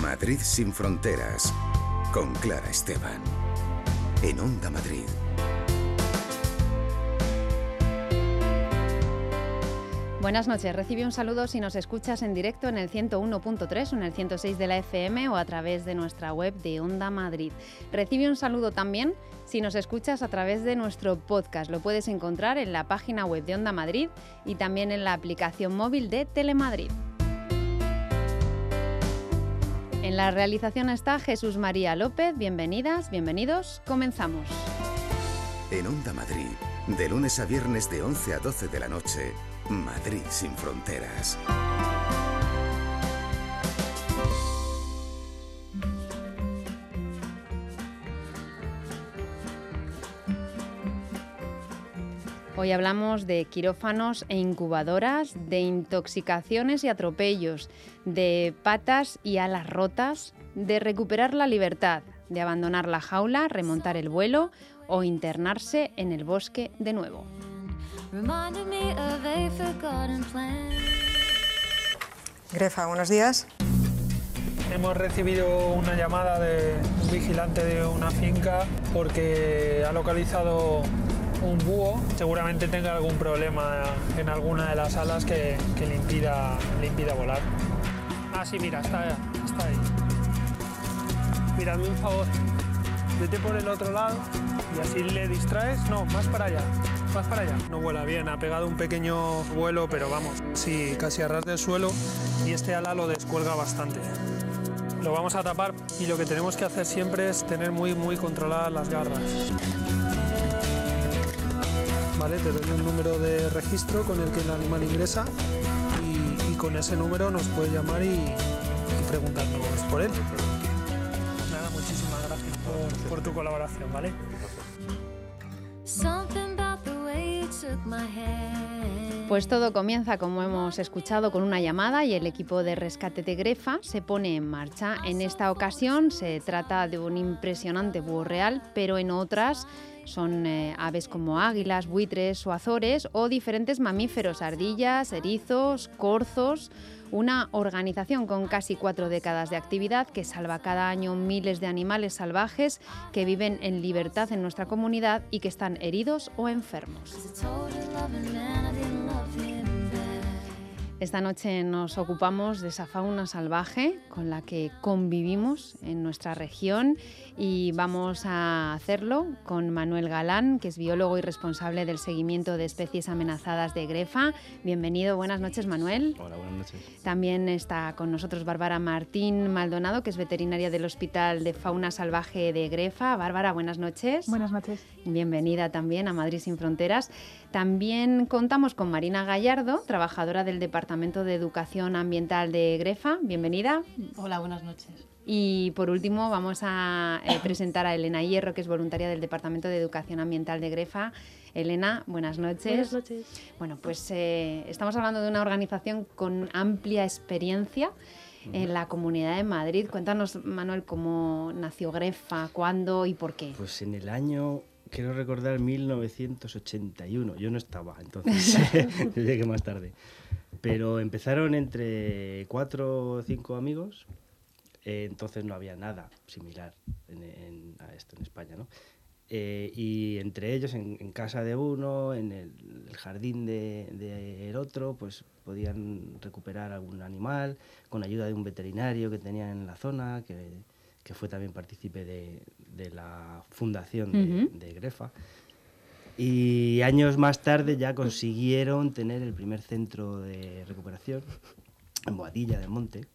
Madrid sin fronteras, con Clara Esteban, en Onda Madrid. Buenas noches, recibe un saludo si nos escuchas en directo en el 101.3 o en el 106 de la FM o a través de nuestra web de Onda Madrid. Recibe un saludo también si nos escuchas a través de nuestro podcast. Lo puedes encontrar en la página web de Onda Madrid y también en la aplicación móvil de Telemadrid. En la realización está Jesús María López. Bienvenidas, bienvenidos. Comenzamos. En Onda Madrid, de lunes a viernes de 11 a 12 de la noche, Madrid sin fronteras. Hoy hablamos de quirófanos e incubadoras, de intoxicaciones y atropellos, de patas y alas rotas, de recuperar la libertad, de abandonar la jaula, remontar el vuelo o internarse en el bosque de nuevo. Grefa, buenos días. Hemos recibido una llamada de un vigilante de una finca porque ha localizado un búho. Seguramente tenga algún problema en alguna de las alas que le impida volar. Ah, sí, mira, está ahí. Mírame un favor, vete por el otro lado y así le distraes. No, más para allá. No vuela bien, ha pegado un pequeño vuelo, pero vamos, sí, casi a ras del suelo, y este ala lo descuelga bastante. Lo vamos a tapar y lo que tenemos que hacer siempre es tener muy controladas las garras. Vale, te doy un número de registro con el que el animal ingresa y con ese número nos puede llamar y preguntarnos por él. Nada, muchísimas gracias por tu colaboración, ¿vale? Pues todo comienza, como hemos escuchado, con una llamada y el equipo de rescate de Grefa se pone en marcha. En esta ocasión se trata de un impresionante búho real, pero en otras son aves como águilas, buitres o azores o diferentes mamíferos, ardillas, erizos, corzos. Una organización con casi 4 décadas de actividad que salva cada año miles de animales salvajes que viven en libertad en nuestra comunidad y que están heridos o enfermos. Esta noche nos ocupamos de esa fauna salvaje con la que convivimos en nuestra región y vamos a hacerlo con Manuel Galán, que es biólogo y responsable del seguimiento de especies amenazadas de Grefa. Bienvenido, buenas noches, Manuel. Hola, buenas noches. También está con nosotros Bárbara Martín Maldonado, que es veterinaria del Hospital de Fauna Salvaje de Grefa. Bárbara, buenas noches. Buenas noches. Bienvenida también a Madrid sin fronteras. También contamos con Marina Gallardo, trabajadora del Departamento de Educación Ambiental de Grefa. Bienvenida. Hola, buenas noches. Y por último vamos a presentar a Elena Hierro, que es voluntaria del Departamento de Educación Ambiental de Grefa. Elena, buenas noches. Buenas noches. Bueno, pues estamos hablando de una organización con amplia experiencia en la Comunidad de Madrid. Cuéntanos, Manuel, cómo nació Grefa, cuándo y por qué. Pues en el año, quiero recordar, 1981. Yo no estaba, entonces llegué más tarde. Pero empezaron entre 4 o 5 amigos. Entonces no había nada similar a esto en España, ¿no? Y entre ellos, en casa de uno, en el jardín del otro, pues podían recuperar algún animal con ayuda de un veterinario que tenían en la zona, que fue también partícipe de la fundación de Grefa. Y años más tarde ya consiguieron tener el primer centro de recuperación en Boadilla del Monte.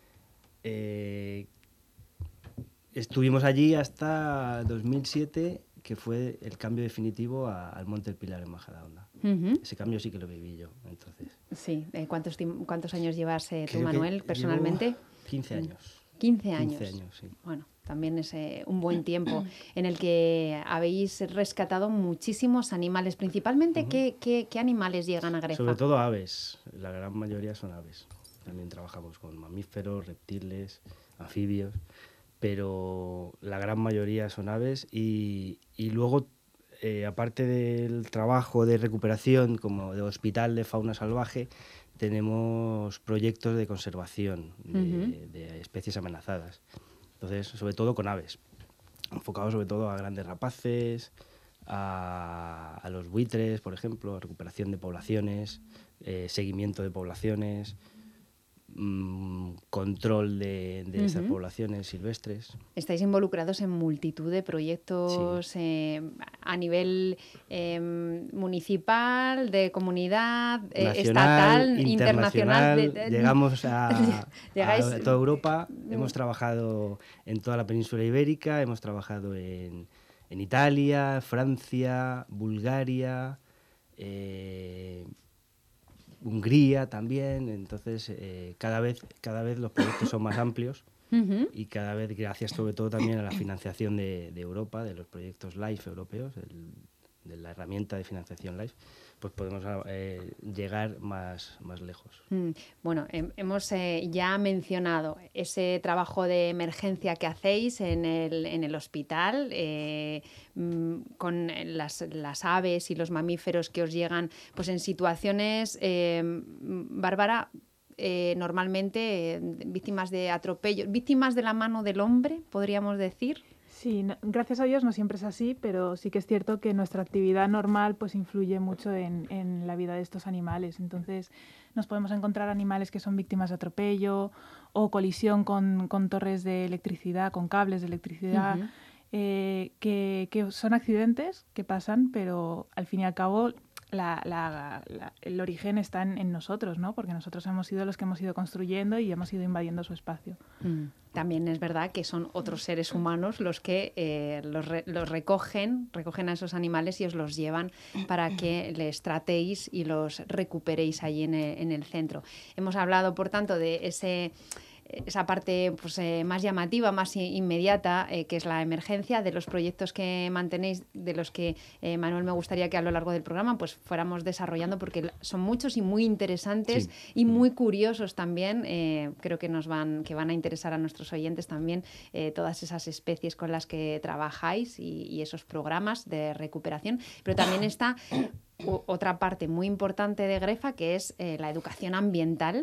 Estuvimos allí hasta 2007, que fue el cambio definitivo al Monte del Pilar en Majadahonda. Ese cambio sí que lo viví yo, entonces. Sí, ¿cuántos años llevas tú, Creo Manuel, personalmente? 15 años. 15 años. 15 años, sí. Bueno, también es un buen tiempo en el que habéis rescatado muchísimos animales. Principalmente, ¿qué animales llegan a Grefa? Sobre todo aves, la gran mayoría son aves. También trabajamos con mamíferos, reptiles, anfibios, pero la gran mayoría son aves y luego aparte del trabajo de recuperación como de hospital de fauna salvaje, tenemos proyectos de conservación de especies amenazadas. Entonces, sobre todo con aves, enfocados sobre todo a grandes rapaces, a los buitres, por ejemplo, recuperación de poblaciones, seguimiento de poblaciones, control de estas poblaciones silvestres. Estáis involucrados en multitud de proyectos a nivel municipal, de comunidad, estatal, internacional. Llegamos a toda Europa. Hemos trabajado en toda la península ibérica, hemos trabajado en Italia, Francia, Bulgaria, Hungría también. Entonces cada vez los proyectos son más amplios y cada vez gracias sobre todo también a la financiación de Europa, de los proyectos LIFE europeos, de la herramienta de financiación LIFE, pues podemos llegar más lejos. Bueno, hemos ya mencionado ese trabajo de emergencia que hacéis en el hospital, con las aves y los mamíferos que os llegan pues en situaciones, Bárbara, normalmente víctimas de atropello, víctimas de la mano del hombre, podríamos decir. Sí, gracias a Dios no siempre es así, pero sí que es cierto que nuestra actividad normal pues influye mucho en la vida de estos animales. Entonces nos podemos encontrar animales que son víctimas de atropello o colisión con torres de electricidad, con cables de electricidad, que son accidentes que pasan, pero al fin y al cabo el origen está en nosotros, ¿no? Porque nosotros hemos sido los que hemos ido construyendo y hemos ido invadiendo su espacio. También es verdad que son otros seres humanos los que los recogen a esos animales y os los llevan para que les tratéis y los recuperéis allí en el centro. Hemos hablado, por tanto, de esa parte pues, más llamativa, más inmediata, que es la emergencia, de los proyectos que mantenéis, de los que, Manuel, me gustaría que a lo largo del programa pues fuéramos desarrollando, porque son muchos y muy interesantes y muy curiosos también. Creo que van a interesar a nuestros oyentes también todas esas especies con las que trabajáis y esos programas de recuperación. Pero también está otra parte muy importante de Grefa, que es la educación ambiental.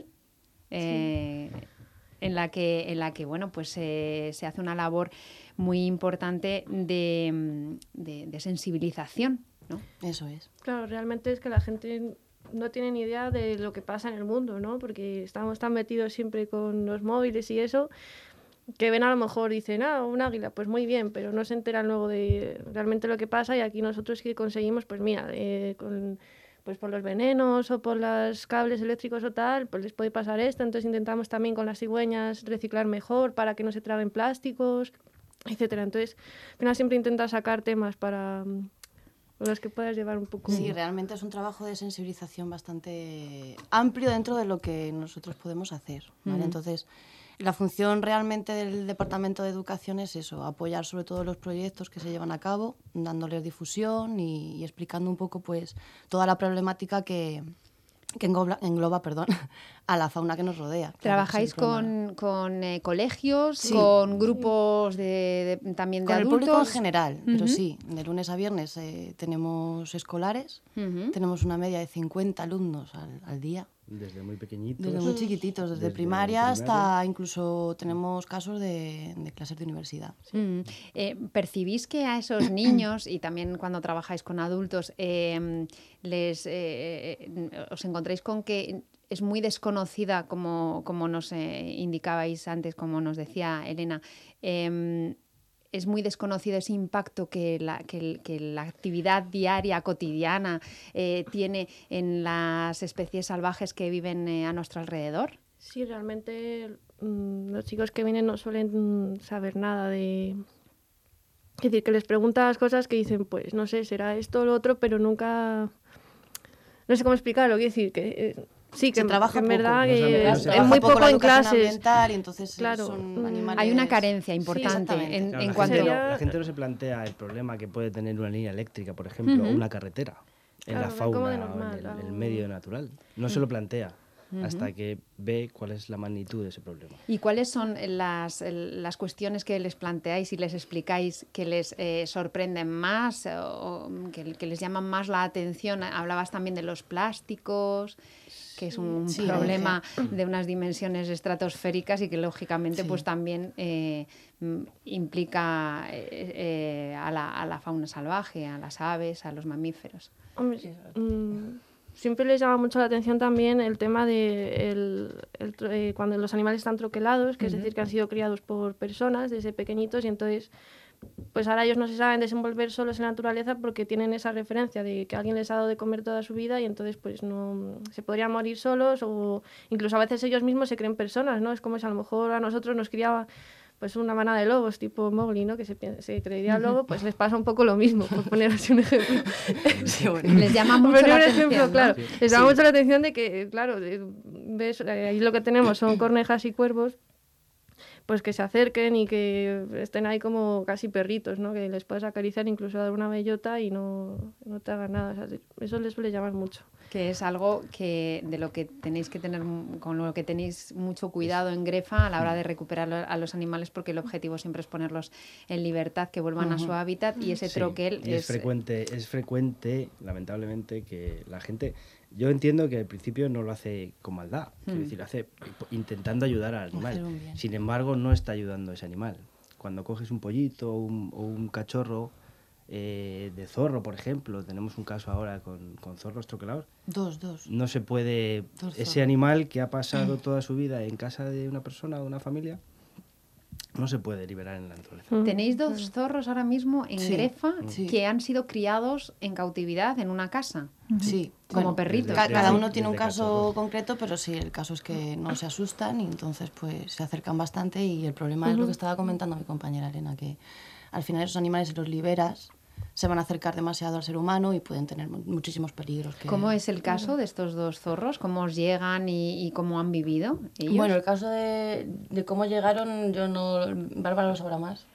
En la que bueno, pues se hace una labor muy importante de sensibilización, ¿no? Eso es. Claro, realmente es que la gente no tiene ni idea de lo que pasa en el mundo, ¿no? Porque estamos tan metidos siempre con los móviles y eso, que ven a lo mejor, dicen, un águila, pues muy bien, pero no se enteran luego de realmente lo que pasa. Y aquí nosotros que conseguimos, pues mira, pues por los venenos o por los cables eléctricos o tal, pues les puede pasar esto. Entonces intentamos también con las cigüeñas reciclar mejor para que no se traguen plásticos, etcétera. Entonces, al final siempre intentas sacar temas para los que puedas llevar un poco. Sí, realmente es un trabajo de sensibilización bastante amplio dentro de lo que nosotros podemos hacer, ¿vale? Entonces, la función realmente del Departamento de Educación es eso, apoyar sobre todo los proyectos que se llevan a cabo, dándoles difusión y explicando un poco pues toda la problemática que engloba a la fauna que nos rodea. ¿Trabajáis con colegios, con grupos también de adultos? Con el público en general, pero sí, de lunes a viernes tenemos escolares, tenemos una media de 50 alumnos al día. Desde muy pequeñitos. Desde muy chiquititos, desde primaria hasta incluso tenemos casos de clases de universidad. Sí. ¿Percibís que a esos niños, y también cuando trabajáis con adultos, os encontráis con que es muy desconocida, como nos indicabais antes, como nos decía Elena, es muy desconocido ese impacto que la actividad diaria, cotidiana, tiene en las especies salvajes que viven a nuestro alrededor? Sí, realmente los chicos que vienen no suelen saber nada de... Es decir, que les preguntas cosas que dicen, pues no sé, será esto o lo otro, pero nunca... No sé cómo explicarlo, quiero decir que... Sí, que se trabaja en poco, verdad es muy poco en clases. Ambiental, y entonces claro, son animales... Hay una carencia importante en cuanto... La gente no se plantea el problema que puede tener una línea eléctrica, por ejemplo, o una carretera en la fauna, normal, o en el medio natural. No se lo plantea. hasta que ve cuál es la magnitud de ese problema. ¿Y cuáles son las cuestiones que les planteáis y les explicáis que les sorprenden más o que les llaman más la atención? Hablabas también de los plásticos, que es un problema de unas dimensiones estratosféricas y que lógicamente pues también implica a la fauna salvaje, a las aves, a los mamíferos. Hombre, siempre les llama mucho la atención también el tema de cuando los animales están troquelados, que es decir, que han sido criados por personas desde pequeñitos y entonces pues ahora ellos no se saben desenvolver solos en la naturaleza porque tienen esa referencia de que alguien les ha dado de comer toda su vida y entonces pues no se podrían morir solos o incluso a veces ellos mismos se creen personas, ¿no? Es como si a lo mejor a nosotros nos criaba pues una manada de lobos tipo Mowgli, ¿no? Que se creería lobo, pues les pasa un poco lo mismo, por poner así un ejemplo. Sí, bueno. Les llama mucho la atención, ejemplo, ¿no? claro. Les llama mucho la atención de que, claro, ves, ahí lo que tenemos son cornejas y cuervos, pues que se acerquen y que estén ahí como casi perritos, ¿no? Que les puedes acariciar, incluso dar una bellota y no te hagan nada. O sea, eso les suele llamar mucho. Que es algo de lo que tenéis que tener, con lo que tenéis mucho cuidado en Grefa a la hora de recuperar a los animales, porque el objetivo siempre es ponerlos en libertad, que vuelvan a su hábitat, y ese troquel es frecuente, lamentablemente, que la gente... Yo entiendo que al principio no lo hace con maldad, quiero decir, lo hace intentando ayudar al animal. Sin embargo, no está ayudando a ese animal. Cuando coges un pollito o un cachorro de zorro, por ejemplo, tenemos un caso ahora con zorros troquelados. Dos. No se puede... Ese animal que ha pasado toda su vida en casa de una persona o de una familia, no se puede liberar en la naturaleza. Tenéis 2 zorros ahora mismo en Grefa que han sido criados en cautividad en una casa. Sí. Como perritos. Cada uno tiene un caso concreto, pero sí, el caso es que no se asustan y entonces pues se acercan bastante y el problema es lo que estaba comentando mi compañera Elena, que al final esos animales, si los liberas, se van a acercar demasiado al ser humano y pueden tener muchísimos peligros. ¿Cómo es el caso de estos 2 zorros? ¿Cómo os llegan y cómo han vivido ellos? Bueno, el caso de cómo llegaron, yo no... Bárbara lo sabrá más.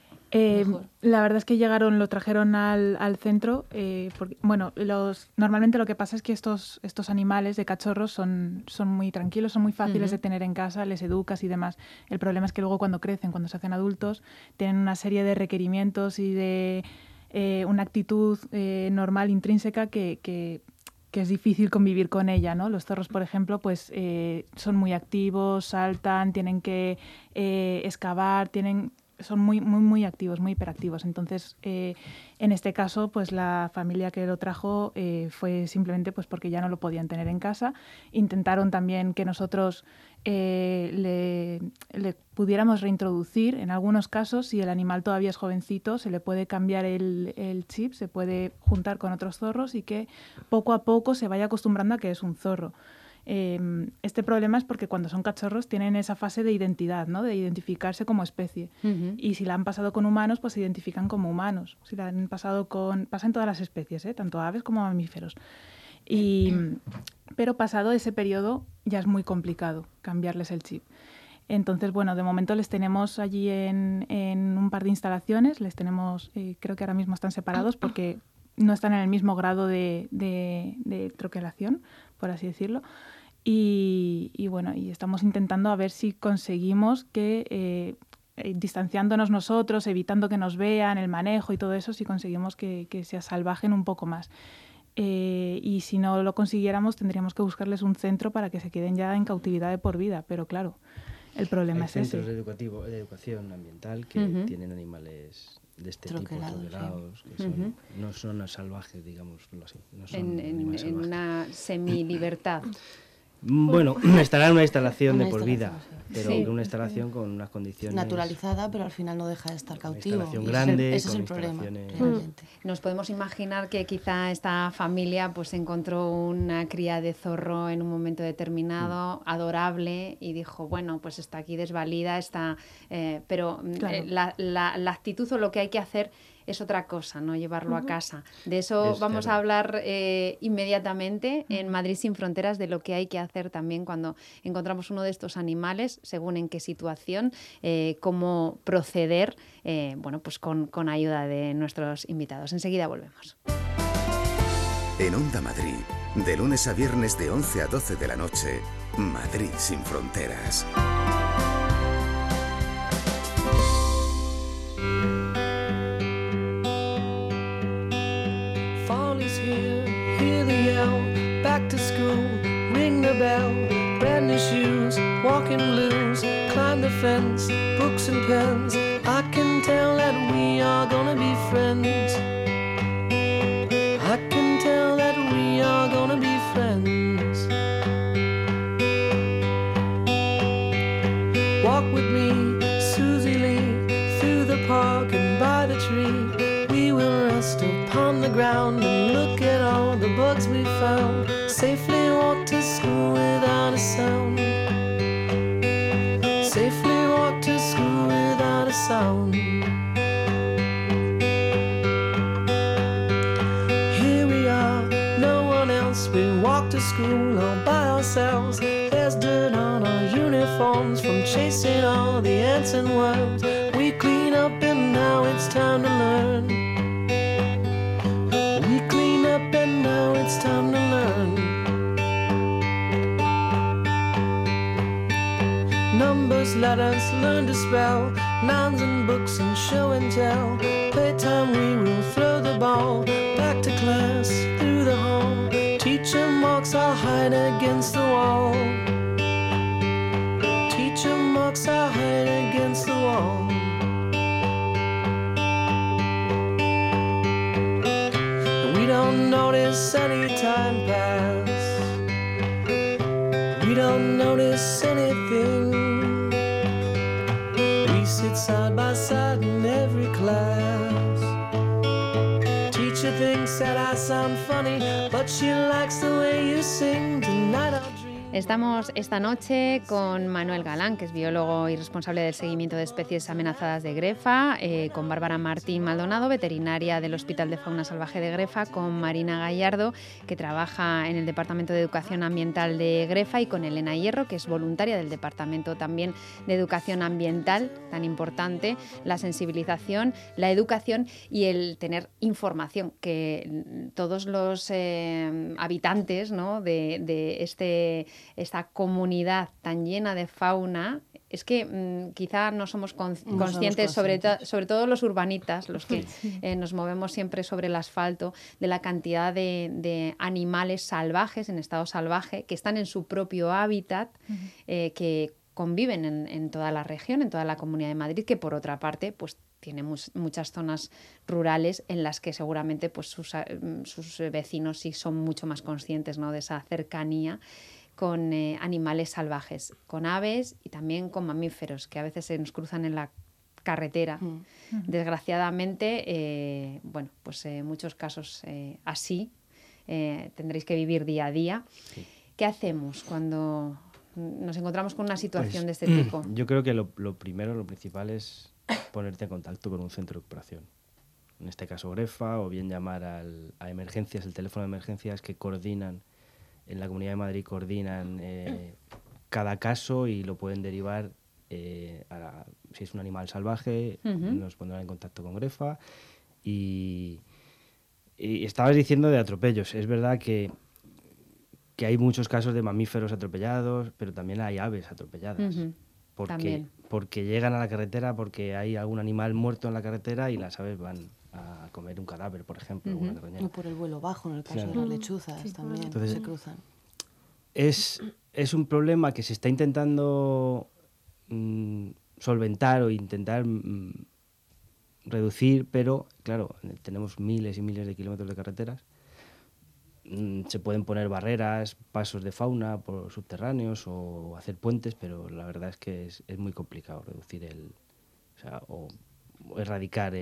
La verdad es que lo trajeron al centro. Porque, bueno, normalmente lo que pasa es que estos animales de cachorros son muy tranquilos, son muy fáciles de tener en casa, les educas y demás. El problema es que luego cuando crecen, cuando se hacen adultos, tienen una serie de requerimientos y de una actitud normal, intrínseca, que es difícil convivir con ella, ¿no? Los zorros, por ejemplo, pues son muy activos, saltan, tienen que excavar, son muy activos, muy hiperactivos. Entonces, en este caso, pues la familia que lo trajo fue simplemente pues porque ya no lo podían tener en casa. Intentaron también que nosotros le pudiéramos reintroducir. En algunos casos, si el animal todavía es jovencito, se le puede cambiar el chip, se puede juntar con otros zorros y que poco a poco se vaya acostumbrando a que es un zorro. Este problema es porque cuando son cachorros tienen esa fase de identidad, ¿no? De identificarse como especie. Y si la han pasado con humanos, pues se identifican como humanos. Si la han pasado pasa en todas las especies, tanto aves como mamíferos. Pero pasado ese periodo ya es muy complicado cambiarles el chip. Entonces, bueno, de momento les tenemos allí en un par de instalaciones, les tenemos, creo que ahora mismo están separados porque no están en el mismo grado de troquelación, por así decirlo. Y bueno, y estamos intentando a ver si conseguimos que, distanciándonos nosotros, evitando que nos vean, el manejo y todo eso, si conseguimos que se asalvajen un poco más. Y si no lo consiguiéramos, tendríamos que buscarles un centro para que se queden ya en cautividad de por vida. Pero claro, el problema es ese. Hay centros de educación ambiental que tienen animales de este tipo, troquelados, que no son salvajes, digámoslo así. No son en una semilibertad. Bueno, estará en una instalación de por vida, pero una instalación con unas condiciones... naturalizada, pero al final no deja de estar cautivo. Una instalación grande, ese es el problema, realmente. Nos podemos imaginar que quizá esta familia pues encontró una cría de zorro en un momento determinado, adorable, y dijo, bueno, pues está aquí desvalida, pero claro, la actitud o lo que hay que hacer es otra cosa, no llevarlo a casa. De eso vamos a hablar inmediatamente en Madrid sin Fronteras, de lo que hay que hacer también cuando encontramos uno de estos animales, según en qué situación, cómo proceder, bueno, pues con ayuda de nuestros invitados. Enseguida volvemos. En Onda Madrid, De lunes a viernes de 11 a 12 de la noche, Madrid sin fronteras. Fall is here, hear the yell, back to school, ring the bell, brand new shoes, walking blues, climb the fence, books and pens, I can tell that we are gonna be friends. I can tell that we are gonna be friends. Walk with me, Susie Lee, through the park and by the tree. We will rest upon the ground and look at all the bugs we found. Safely walk to school without a sound. Safely walk to school without a sound. Here we are, no one else. We walk to school all by ourselves. There's dirt on our uniforms from chasing all the ants and worms. We clean up and now it's time to learn. We clean up and now it's time to learn. Numbers, letters, learn to spell, nouns and books and show and tell. Playtime we will throw the ball, back to class, through the hall. Teacher marks our hide against the wall. Teacher marks our hide against the wall. We don't notice any time pass. We don't notice anything. We sit side by side in every class. Teacher thinks that I sound funny, but she likes the way you sing. Tonight I'll dream. Estamos esta noche con Manuel Galán, que es biólogo y responsable del seguimiento de especies amenazadas de Grefa, con Bárbara Martín Maldonado, veterinaria del Hospital de Fauna Salvaje de Grefa, con Marina Gallardo, que trabaja en el Departamento de Educación Ambiental de Grefa, y con Elena Hierro, que es voluntaria del Departamento también de Educación Ambiental, tan importante, la sensibilización, la educación y el tener información, que todos los habitantes, ¿no?, de esta comunidad tan llena de fauna, es que quizá no somos conscientes, sobre todo los urbanitas, los que nos movemos siempre sobre el asfalto, de la cantidad de animales salvajes, en estado salvaje, que están en su propio hábitat, que conviven en toda la región, en toda la Comunidad de Madrid, que por otra parte pues tiene muchas zonas rurales en las que seguramente pues sus vecinos sí son mucho más conscientes, ¿no?, de esa cercanía con animales salvajes, con aves y también con mamíferos que a veces se nos cruzan en la carretera. Desgraciadamente, muchos casos así tendréis que vivir día a día. Sí. ¿Qué hacemos cuando nos encontramos con una situación de este tipo? Yo creo que lo primero, lo principal es ponerte en contacto con un centro de recuperación. En este caso Grefa, o bien llamar a emergencias, el teléfono de emergencias que coordinan en la Comunidad de Madrid, coordinan cada caso y lo pueden derivar si es un animal salvaje, nos pondrán en contacto con Grefa. Y estabas diciendo de atropellos. Es verdad que hay muchos casos de mamíferos atropellados, pero también hay aves atropelladas. Porque llegan a la carretera, porque hay algún animal muerto en la carretera y las aves van a comer un cadáver, por ejemplo. O por el vuelo bajo, en el caso de las lechuzas también. Entonces, se cruzan. Es un problema que se está intentando solventar o intentar reducir, pero claro, tenemos miles y miles de kilómetros de carreteras. Se pueden poner barreras, pasos de fauna por subterráneos o hacer puentes, pero la verdad es que es muy complicado reducir o erradicar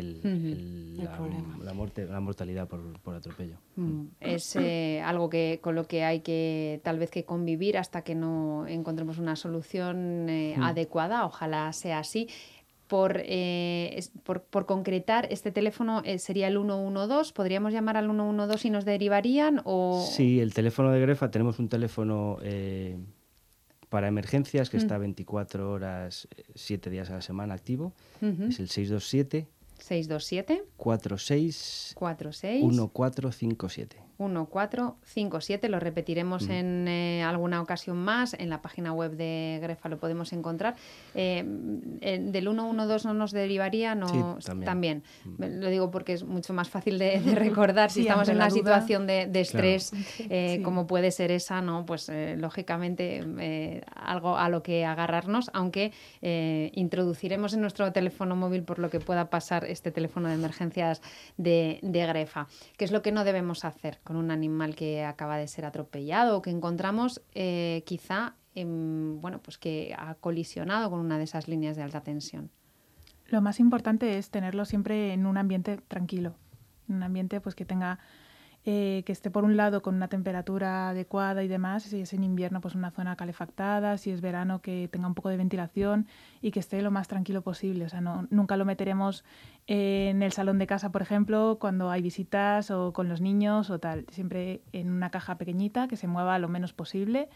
la mortalidad por atropello. Es algo con lo que hay que tal vez que convivir hasta que no encontremos una solución adecuada. Ojalá sea así. Por concretar, este teléfono sería el 112. ¿Podríamos llamar al 112 y nos derivarían? Sí, el teléfono de Grefa, tenemos un teléfono para emergencias que está 24 horas, 7 días a la semana activo. Es el 627 627 46 46 1457. 1457. Lo repetiremos en alguna ocasión más. En la página web de Grefa lo podemos encontrar. Del 112 no nos derivaría, no. Sí, también. Lo digo porque es mucho más fácil de recordar si Sí, estamos ante en la una duda. situación de estrés, Sí. como puede ser esa, ¿no? Pues lógicamente algo a lo que agarrarnos, aunque introduciremos en nuestro teléfono móvil por lo que pueda pasar este teléfono de emergencias de Grefa. ¿Qué es lo que no debemos hacer con un animal que acaba de ser atropellado o que encontramos quizá pues que ha colisionado con una de esas líneas de alta tensión? Lo más importante es tenerlo siempre en un ambiente tranquilo, en un ambiente pues que tenga que esté por un lado con una temperatura adecuada y demás, si es en invierno pues una zona calefactada, si es verano que tenga un poco de ventilación y que esté lo más tranquilo posible. O sea, nunca lo meteremos en el salón de casa, por ejemplo, cuando hay visitas o con los niños o tal. Siempre en una caja pequeñita que se mueva lo menos posible.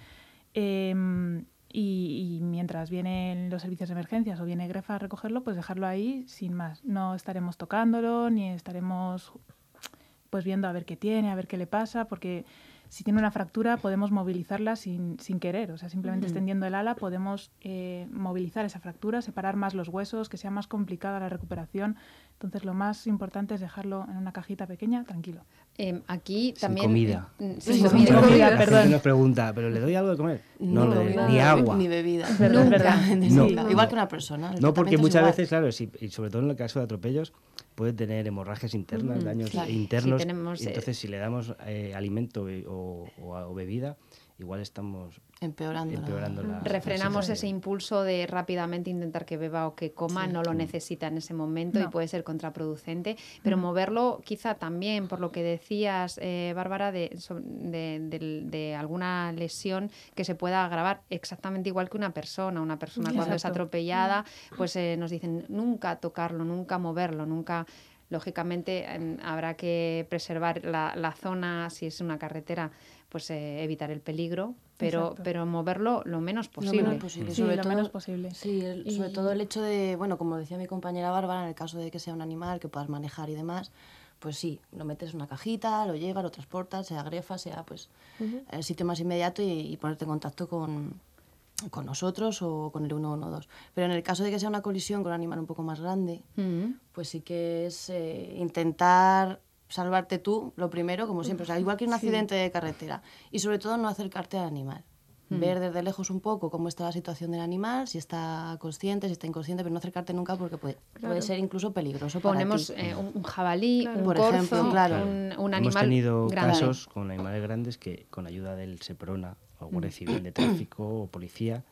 Y mientras vienen los servicios de emergencias o viene Grefa a recogerlo, pues dejarlo ahí sin más. No estaremos tocándolo ni estaremos pues viendo a ver qué tiene, a ver qué le pasa, porque si tiene una fractura podemos movilizarla sin querer. O sea, simplemente extendiendo el ala podemos movilizar esa fractura, separar más los huesos, que sea más complicada la recuperación. Entonces lo más importante es dejarlo en una cajita pequeña, tranquilo. Aquí Sin también... comida. Sin comida, La perdón. gente nos pregunta, ¿pero le doy algo de comer? No, le doy ni agua. Ni bebida. Es verdad, es verdad. No. Nunca. Igual que una persona. el No, porque tratamiento es muchas igual. veces, claro, y sobre todo en el caso de atropellos, puede tener hemorragias internas, daños Claro. internos. Sí, tenemos, y entonces, si le damos alimento o bebida, igual estamos Empeorando la Refrenamos la ese impulso de rápidamente intentar que beba o que coma, Sí. no lo necesita en ese momento y No. puede ser contraproducente, pero moverlo quizá también, por lo que decías, Bárbara, de alguna lesión que se pueda agravar exactamente igual que una persona. Una persona cuando es Exacto. atropellada, pues nos dicen nunca tocarlo, nunca moverlo, nunca... Lógicamente habrá que preservar la zona, si es una carretera, pues evitar el peligro, Exacto. pero moverlo lo menos posible. Lo menos posible. Sí, sobre lo todo, menos posible. Sí, sobre todo el hecho de, bueno, como decía mi compañera Bárbara, en el caso de que sea un animal que puedas manejar y demás, pues sí, lo metes en una cajita, lo llevas, lo transportas, sea Grefa, sea pues el sitio más inmediato y ponerte en contacto con nosotros o con el 112. Pero en el caso de que sea una colisión con un animal un poco más grande, pues sí que es intentar salvarte tú, lo primero, como siempre. O sea, igual que un accidente de carretera. Y sobre todo no acercarte al animal. Ver desde lejos un poco cómo está la situación del animal, si está consciente, si está inconsciente, pero no acercarte nunca porque puede ser incluso peligroso Ponemos para ti. un jabalí, un Por corzo, ejemplo, claro. un animal Hemos tenido grande. casos con animales grandes que, con ayuda del Seprona, o Guardia Civil de Tráfico o Policía,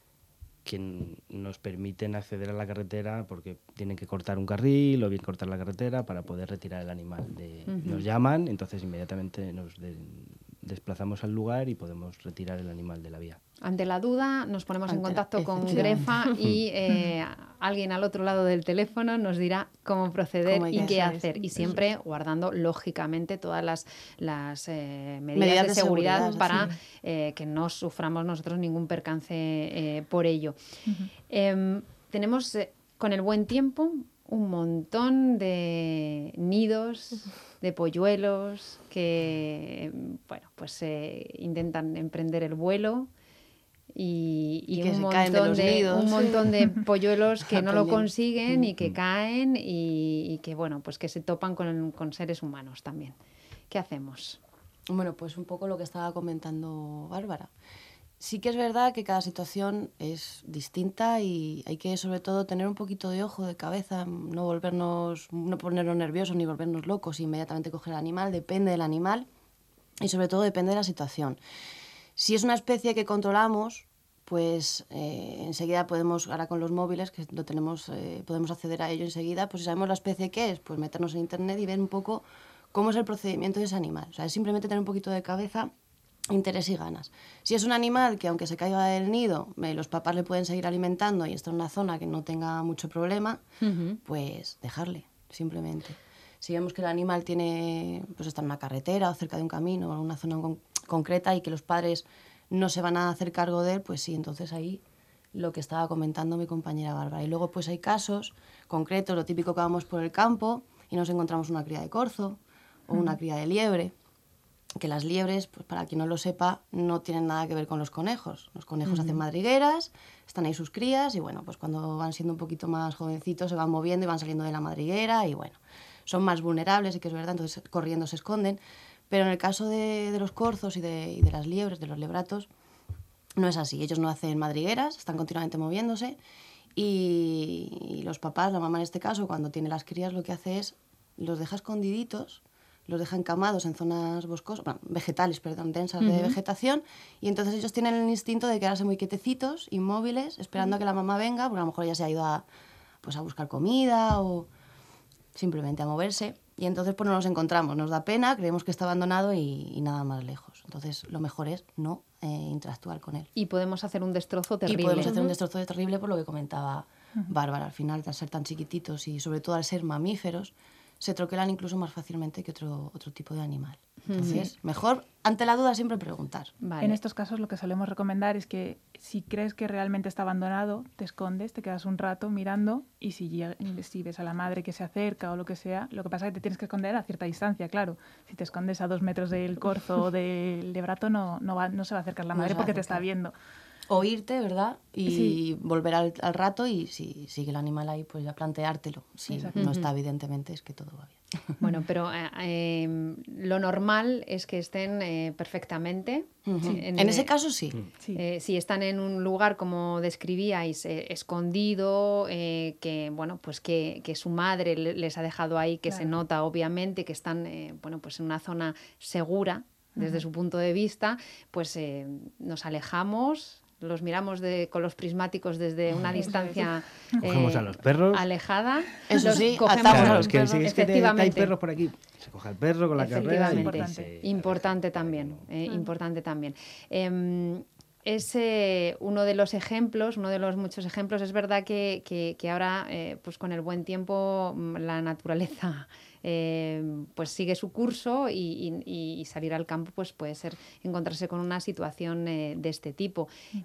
que nos permiten acceder a la carretera porque tienen que cortar un carril o bien cortar la carretera para poder retirar el animal. Nos llaman, entonces inmediatamente nos desplazamos al lugar y podemos retirar el animal de la vía. Ante la duda nos ponemos en contacto con efectivamente. Grefa y alguien al otro lado del teléfono nos dirá cómo proceder Cómo hay y que qué hacer. hacer. Y siempre guardando, lógicamente, todas las medidas Medidas de de seguridad seguridad, para que no suframos nosotros ningún percance por ello. Tenemos, con el buen tiempo, un montón de nidos de polluelos que pues intentan emprender el vuelo y que un se caen de montón los de nidos. un montón de polluelos que no lo Aprendiendo. consiguen y que caen y que pues que se topan con seres humanos también. ¿Qué hacemos? Bueno, pues un poco lo que estaba comentando Bárbara. Sí que es verdad que cada situación es distinta y hay que sobre todo tener un poquito de ojo, de cabeza, no ponernos nerviosos ni volvernos locos e inmediatamente coger el animal, depende del animal y sobre todo depende de la situación. Si es una especie que controlamos, pues enseguida podemos, ahora con los móviles, que lo tenemos, podemos acceder a ello enseguida, pues si sabemos la especie que es, pues meternos en internet y ver un poco cómo es el procedimiento de ese animal. O sea, es simplemente tener un poquito de cabeza, interés y ganas. Si es un animal que aunque se caiga del nido, los papás le pueden seguir alimentando y está en una zona que no tenga mucho problema, pues dejarle, simplemente. Si vemos que el animal pues está en una carretera o cerca de un camino o en una zona concreta y que los padres no se van a hacer cargo de él, pues sí, entonces ahí lo que estaba comentando mi compañera Bárbara. Y luego pues hay casos concretos, lo típico que vamos por el campo y nos encontramos una cría de corzo o una cría de liebre. que las liebres, pues para quien no lo sepa, no tienen nada que ver con los conejos. Los conejos hacen madrigueras, están ahí sus crías y bueno, pues cuando van siendo un poquito más jovencitos se van moviendo y van saliendo de la madriguera y bueno, son más vulnerables, y que es verdad, entonces corriendo se esconden. Pero en el caso de los corzos y de las liebres, de los lebratos, no es así. Ellos no hacen madrigueras, están continuamente moviéndose y los papás, la mamá en este caso, cuando tiene las crías, lo que hace es los deja escondiditos, los deja encamados en zonas boscosas, bueno, vegetales, perdón, densas de vegetación, y entonces ellos tienen el instinto de quedarse muy quietecitos, inmóviles, esperando a que la mamá venga, porque a lo mejor ella se ha ido a buscar comida o simplemente a moverse. Y entonces pues no nos encontramos, nos da pena, creemos que está abandonado y nada más lejos. Entonces lo mejor es no interactuar con él. Y podemos hacer un destrozo terrible. Y podemos hacer un destrozo terrible por lo que comentaba Bárbara. Al final, al ser tan chiquititos y sobre todo al ser mamíferos, se troquelan incluso más fácilmente que otro tipo de animal. Entonces, mejor, ante la duda, siempre preguntar. Vale. En estos casos lo que solemos recomendar es que si crees que realmente está abandonado, te escondes, te quedas un rato mirando y si ves a la madre que se acerca o lo que sea, lo que pasa es que te tienes que esconder a cierta distancia, claro. Si te escondes a 2 metros del corzo o del lebrato, no se va a acercar la madre porque te está viendo. O irte, ¿verdad? Y volver al rato y si sigue el animal ahí, pues ya planteártelo. Si no está, evidentemente, es que todo va bien. Bueno, pero lo normal es que estén perfectamente. En ese caso sí. Si están en un lugar, como describíais, escondido, que bueno, pues que su madre les ha dejado ahí, que se nota obviamente que están bueno, pues en una zona segura desde su punto de vista, pues nos alejamos. Los miramos con los prismáticos desde una distancia cogemos a los perros alejada. Eso sí, cogemos atamos a a los los perros. es que hay perros por aquí. Se coge al perro con la carrera. Importante también. Importante también. Es uno de los ejemplos, uno de los muchos ejemplos. Es verdad que ahora, pues con el buen tiempo, la naturaleza pues sigue su curso y salir al campo pues puede ser encontrarse con una situación de este tipo.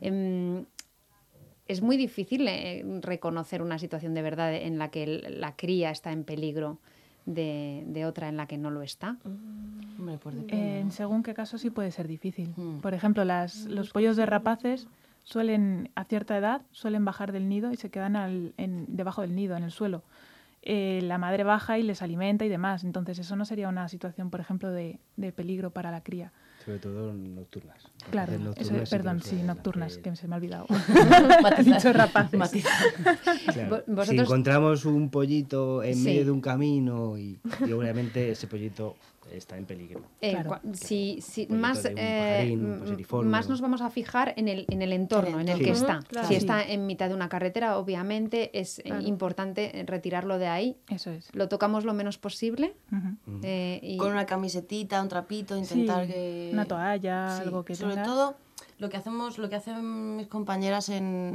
Es muy difícil reconocer una situación de verdad en la que la cría está en peligro de otra en la que no lo está. En según qué caso sí puede ser difícil. Por ejemplo, los pollos de rapaces a cierta edad suelen bajar del nido y se quedan debajo del nido, en el suelo. La madre baja y les alimenta y demás. Entonces eso no sería una situación, por ejemplo, de peligro para la cría. Sobre todo nocturnas. Claro, nocturnas, que se me ha olvidado. He dicho rapaces. Claro. Si encontramos un pollito en medio de un camino y obviamente ese pollito está en peligro. Más nos vamos a fijar en el entorno en el que está. Claro. Si está en mitad de una carretera, obviamente es importante retirarlo de ahí. Eso es. Lo tocamos lo menos posible. Con una camisetita, un trapito, intentar que... Una toalla, algo que sobre todo, lo que hacen mis compañeras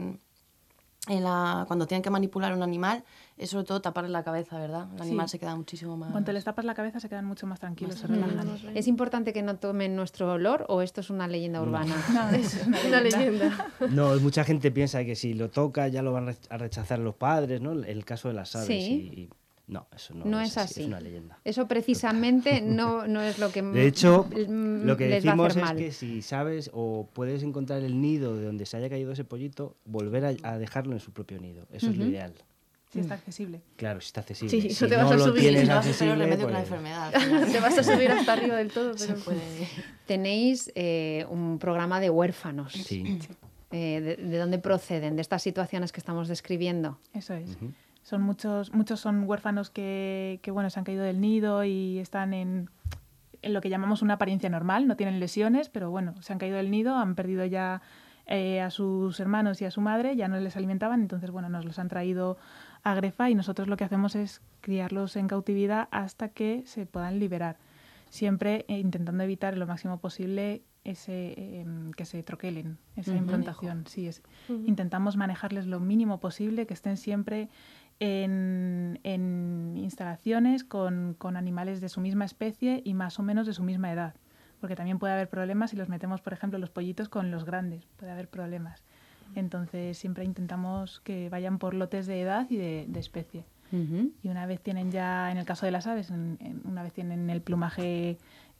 cuando tienen que manipular un animal es sobre todo taparle la cabeza, ¿verdad? El animal se queda muchísimo más... Cuando les tapas la cabeza se quedan mucho más tranquilos, se relajan. ¿Es importante que no tomen nuestro olor o esto es una leyenda urbana? No, es una leyenda. No, mucha gente piensa que si lo toca ya lo van a rechazar los padres, ¿no? El caso de las aves. Sí. No, eso no es así. Es una leyenda. Eso precisamente no es lo que de hecho, lo que decimos es mal. que si sabes o puedes encontrar el nido de donde se haya caído ese pollito, volver a dejarlo en su propio nido. Eso es lo ideal. Si está accesible. Claro, si está accesible. Sí, si te vas no a lo subir, tienes vas a hacer accesible, remedio con la enfermedad. Te vas a subir hasta arriba del todo, pero Tenéis un programa de huérfanos. Sí. ¿De dónde proceden? ¿De estas situaciones que estamos describiendo? Eso es. Son muchos son huérfanos que bueno, se han caído del nido y están en lo que llamamos una apariencia normal, no tienen lesiones, pero bueno, se han caído del nido, han perdido ya a sus hermanos y a su madre, ya no les alimentaban, entonces bueno, nos los han traído a Grefa y nosotros lo que hacemos es criarlos en cautividad hasta que se puedan liberar, siempre intentando evitar lo máximo posible que se troquelen, esa implantación. Sí, intentamos manejarles lo mínimo posible, que estén siempre en instalaciones con animales de su misma especie y más o menos de su misma edad, porque también puede haber problemas si los metemos, por ejemplo, los pollitos con los grandes, puede haber problemas. Entonces siempre intentamos que vayan por lotes de edad y de especie. Y una vez tienen ya, en el caso de las aves, una vez tienen el plumaje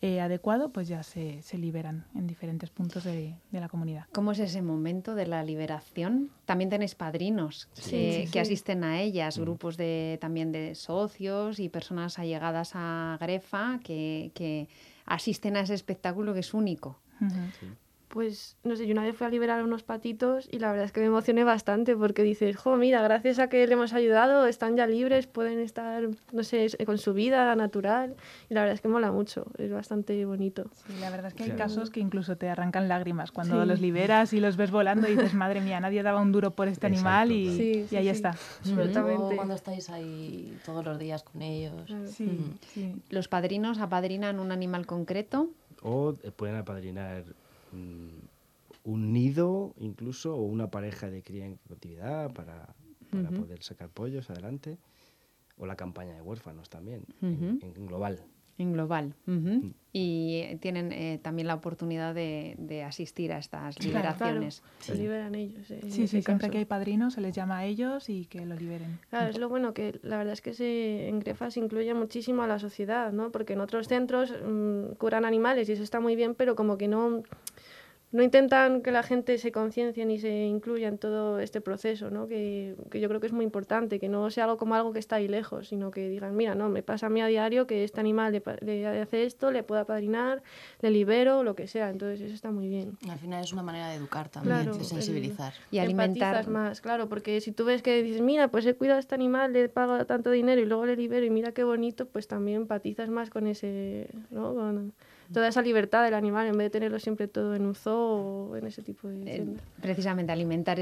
adecuado, pues ya se liberan en diferentes puntos de la comunidad. ¿Cómo es ese momento de la liberación? También tenéis padrinos que asisten a ellas, grupos también de socios y personas allegadas a Grefa que asisten a ese espectáculo que es único. Pues, no sé, yo una vez fui a liberar a unos patitos y la verdad es que me emocioné bastante porque dices, jo, mira, gracias a que le hemos ayudado, están ya libres, pueden estar, no sé, con su vida natural y la verdad es que mola mucho, es bastante bonito. Sí, la verdad es que hay casos que incluso te arrancan lágrimas cuando los liberas y los ves volando y dices, madre mía, nadie daba un duro por este animal y ahí está. Sobre todo cuando estáis ahí todos los días con ellos. Sí. ¿Los padrinos apadrinan un animal concreto? O pueden apadrinar un nido incluso o una pareja de cría en cautividad para poder sacar pollos adelante, o la campaña de huérfanos también, en global. En global. Y tienen también la oportunidad de asistir a estas liberaciones. Claro, se liberan ellos. Sí, siempre que hay padrinos se les llama a ellos y que lo liberen. Claro, es lo bueno que la verdad es que en Grefa se incluye muchísimo a la sociedad, ¿no? Porque en otros centros curan animales y eso está muy bien, pero como que no intentan que la gente se conciencie ni se incluya en todo este proceso, ¿no? Que yo creo que es muy importante, que no sea algo que está ahí lejos, sino que digan, mira, no, me pasa a mí a diario que este animal le hace esto, le puedo apadrinar, le libero, lo que sea. Entonces eso está muy bien. Al final es una manera de educar también, claro, de sensibilizar. Y alimentar empatizas más, claro, porque si tú ves que dices, mira, pues he cuidado a este animal, le pago tanto dinero y luego le libero y mira qué bonito, pues también empatizas más con ese, ¿no? Con toda esa libertad del animal en vez de tenerlo siempre todo en un zoo o en ese tipo de precisamente alimentar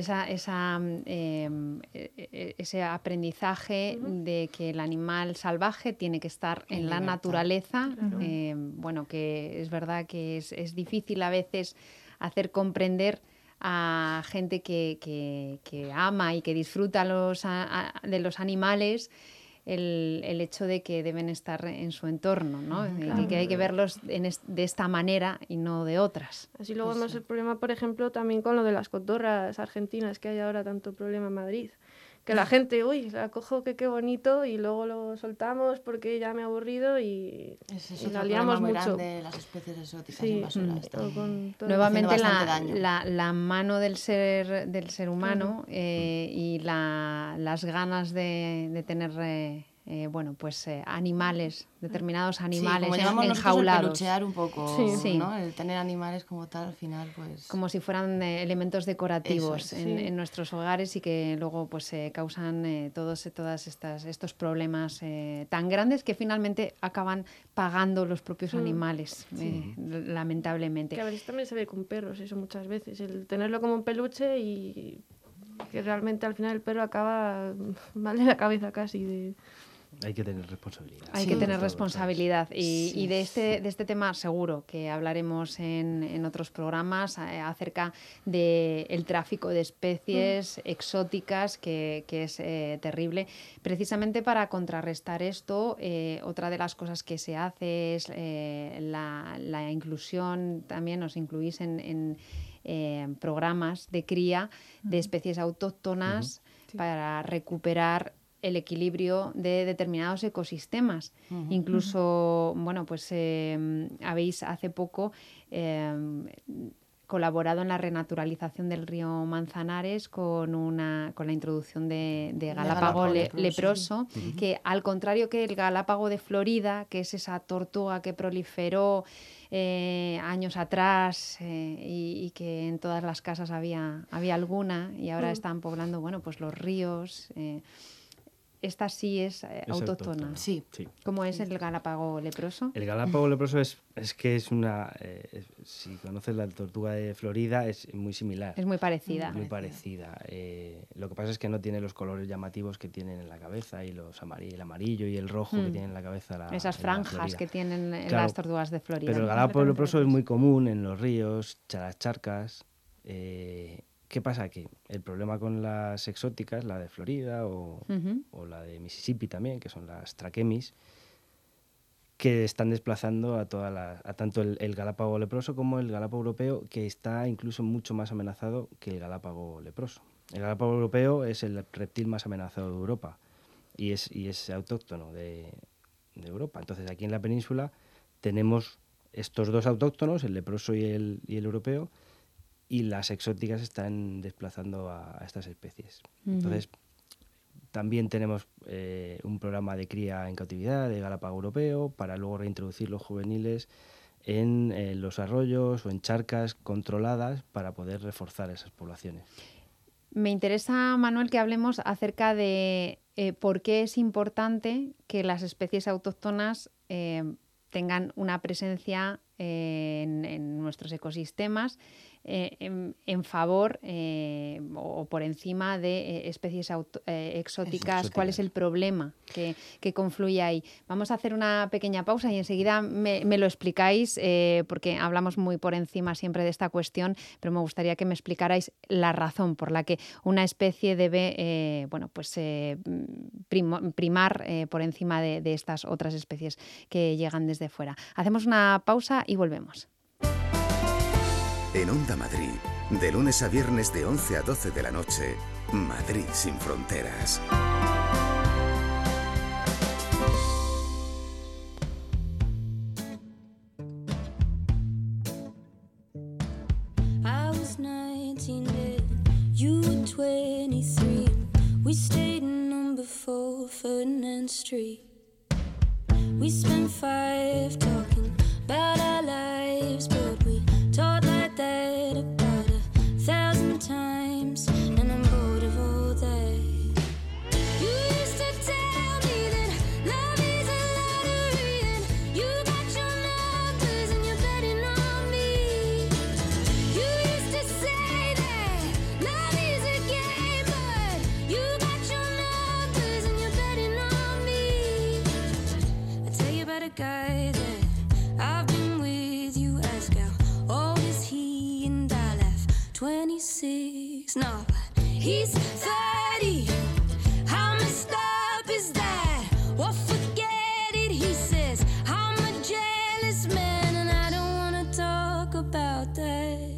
ese aprendizaje de que el animal salvaje tiene que estar en la naturaleza. Bueno, que es verdad que es difícil a veces hacer comprender a gente que ama y que disfruta de los animales el hecho de que deben estar en su entorno, ¿no? Y que hay que verlos de esta manera y no de otras. Así luego vemos el problema, por ejemplo, también con lo de las cotorras argentinas, que hay ahora tanto problema en Madrid. Que la gente, la cojo, que qué bonito, y luego lo soltamos porque ya me ha aburrido y la liamos mucho. Grande, las especies exóticas invasoras. Nuevamente la mano del ser humano y las ganas de tener animales, determinados animales enjaulados. El peluchear un poco, ¿no? El tener animales como tal, al final, pues... Como si fueran elementos decorativos en nuestros hogares y que luego pues causan todos estos problemas tan grandes que finalmente acaban pagando los propios animales, lamentablemente. Que a veces también se ve con perros, eso muchas veces, el tenerlo como un peluche y que realmente al final el perro acaba mal de la cabeza casi. Hay que tener responsabilidad. Hay que tener responsabilidad. Y de este tema seguro que hablaremos en otros programas acerca del tráfico de especies exóticas, que es terrible. Precisamente para contrarrestar esto, otra de las cosas que se hace es la inclusión, también os incluís en programas de cría de especies autóctonas para recuperar el equilibrio de determinados ecosistemas. Incluso, habéis hace poco colaborado en la renaturalización del río Manzanares con la introducción de galápago leproso, que al contrario que el galápago de Florida, que es esa tortuga que proliferó años atrás y que en todas las casas había alguna y ahora están poblando los ríos. Esta sí es autóctona. Sí. ¿Cómo es el galápago leproso? El galápago leproso es una... si conoces la tortuga de Florida, es muy similar. Es muy parecida. Muy parecida. Lo que pasa es que no tiene los colores llamativos que tienen en la cabeza y el amarillo y el rojo que tienen en la cabeza. Esas franjas que tienen las tortugas de Florida. Pero el galápago leproso es muy común en los ríos, las charcas. ¿Qué pasa aquí? El problema con las exóticas, la de Florida o la de Mississippi también, que son las traquemis, que están desplazando a tanto el galápago leproso como el galápago europeo, que está incluso mucho más amenazado que el galápago leproso. El galápago europeo es el reptil más amenazado de Europa y es autóctono de Europa. Entonces aquí en la península tenemos estos dos autóctonos, el leproso y el europeo, y las exóticas están desplazando a estas especies. Entonces, también tenemos un programa de cría en cautividad de Galápago europeo para luego reintroducir los juveniles en los arroyos o en charcas controladas para poder reforzar esas poblaciones. Me interesa, Manuel, que hablemos acerca de por qué es importante que las especies autóctonas tengan una presencia en nuestros ecosistemas en favor o por encima de especies exóticas. ¿Cuál es el problema que confluye ahí? Vamos a hacer una pequeña pausa y enseguida me lo explicáis, porque hablamos muy por encima siempre de esta cuestión, pero me gustaría que me explicarais la razón por la que una especie debe primar por encima de estas otras especies que llegan desde fuera. Hacemos una pausa y volvemos. En Onda Madrid, de lunes a viernes de 11 a 12 de la noche, Madrid sin fronteras. I was 19 then, you were 23. We stayed in number 4 Ferdinand Street. We spent 5 talking about our lives, but we talked like that about 1,000 times, and I'm bored of all that. You used to tell me that love is a lottery, and you got your numbers and you're betting on me. You used to say that love is a game, but you got your numbers and you're betting on me. I tell you about a guy that I've been with, you ask how old is he, and I laugh, 26, no, but he's 30. How messed up is that? Well, forget it, he says, I'm a jealous man and I don't wanna talk about that.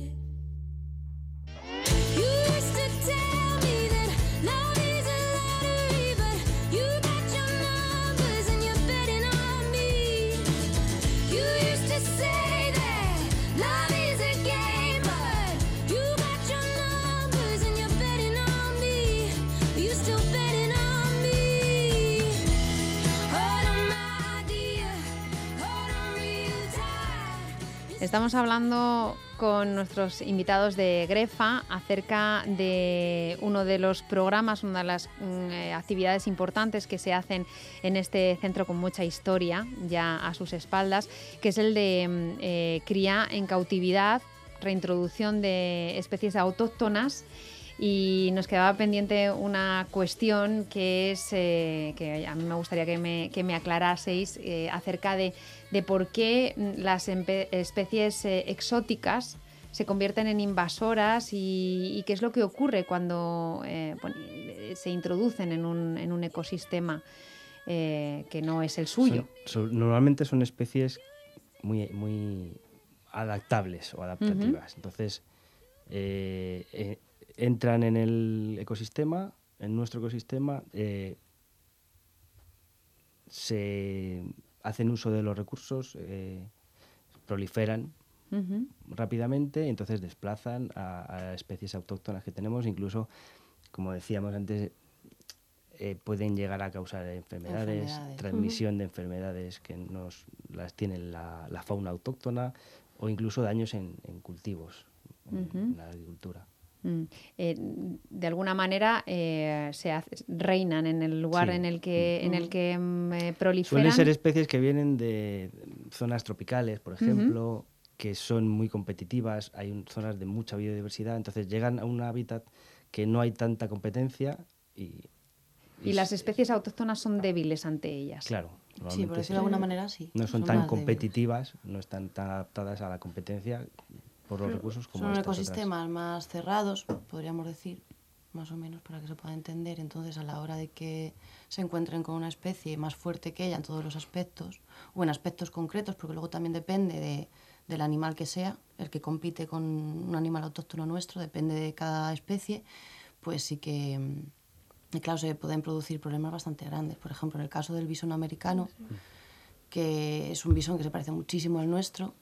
You used to tell me that love is a lottery, but you got your numbers and you're betting on me. You used to say that love is a game, but you got your numbers and you're betting on me. Are you still betting on me? Hold on, my dear, hold on real tight. Estamos hablando con nuestros invitados de Grefa acerca de uno de los programas, una de las actividades importantes que se hacen en este centro con mucha historia ya a sus espaldas, que es el de cría en cautividad, reintroducción de especies autóctonas. Y nos quedaba pendiente una cuestión que es que a mí me gustaría que me aclaraseis acerca de por qué las especies exóticas se convierten en invasoras y qué es lo que ocurre cuando se introducen en un ecosistema que no es el suyo. Normalmente son especies muy adaptables o adaptativas. Entonces, entran en el ecosistema, en nuestro ecosistema, se hacen uso de los recursos, proliferan rápidamente, entonces desplazan a especies autóctonas que tenemos, incluso, como decíamos antes, pueden llegar a causar enfermedades. Transmisión de enfermedades que las tiene la fauna autóctona, o incluso daños en cultivos, en la agricultura. De alguna manera reinan en el lugar en el que proliferan. Suelen ser especies que vienen de zonas tropicales, por ejemplo, que son muy competitivas, hay zonas de mucha biodiversidad, entonces llegan a un hábitat que no hay tanta competencia y las especies autóctonas son débiles ante ellas. Claro. Sí, por decirlo de alguna manera, sí. No son tan competitivas, no están tan adaptadas a la competencia por los recursos como son estas ecosistemas otras. Más cerrados, podríamos decir, más o menos, para que se pueda entender. Entonces, a la hora de que se encuentren con una especie más fuerte que ella en todos los aspectos, o en aspectos concretos, porque luego también depende del animal que sea, el que compite con un animal autóctono nuestro, depende de cada especie, pues sí que, claro, se pueden producir problemas bastante grandes. Por ejemplo, en el caso del bisón americano, que es un bisón que se parece muchísimo al nuestro,